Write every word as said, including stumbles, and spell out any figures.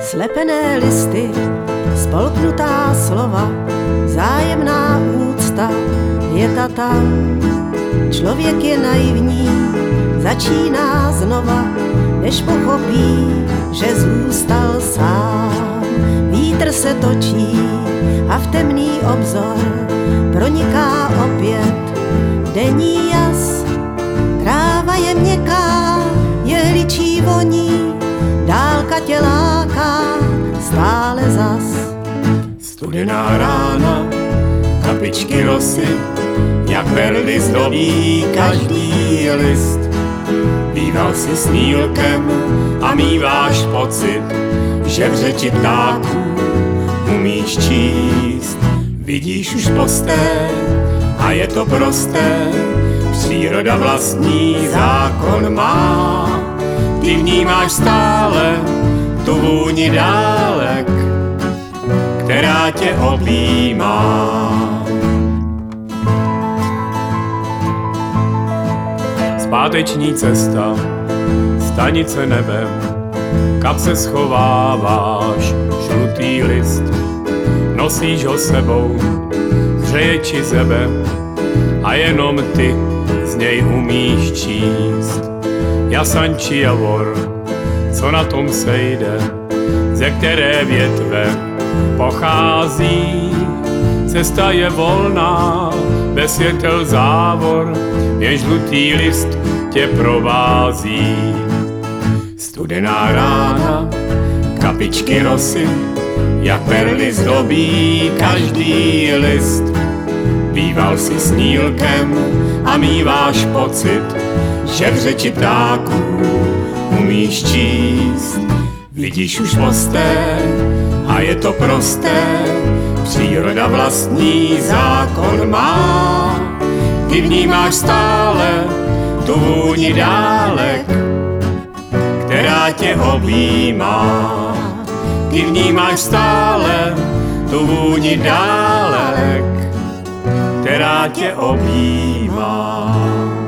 Slepené listy, spolknutá slova, vzájemná úcta, věta tam. Člověk je naivní, začíná znova, než pochopí, že zůstal sám. Vítr se točí a v temný obzor proniká opět denní jas. Tráva je měkká, jehličí voní, dálka tě láká stále zas. Studená rána, kapičky rosy, jak perly zdobí každý list. Býval si snílkem a míváš pocit, že v řeči ptáků umíš číst. Vidíš už posté a je to prosté, příroda vlastní zákon má. Ty vnímáš stále tu vůni dálek, která tě objímá. Zpáteční cesta, stanice nebem, kam se schováváš, žlutý list. Nosíš ho sebou, hřeje či zebe, a jenom ty z něj umíš číst. Jasan či javor, co na tom sejde, ze které větve pochází. Cesta je volná, bez světel závor, jen žlutý list tě provází. Studená rána, kapičky rosy, jak perly zdobí každý list. Býval si snílkem a míváš pocit, že v řeči ptáků umíš číst. Vidíš už posté a je to prosté, příroda vlastní zákon má. Ty vnímáš stále tu vůni dálek, která tě objímá. Ty vnímáš stále tu vůni dálek, která tě objímá.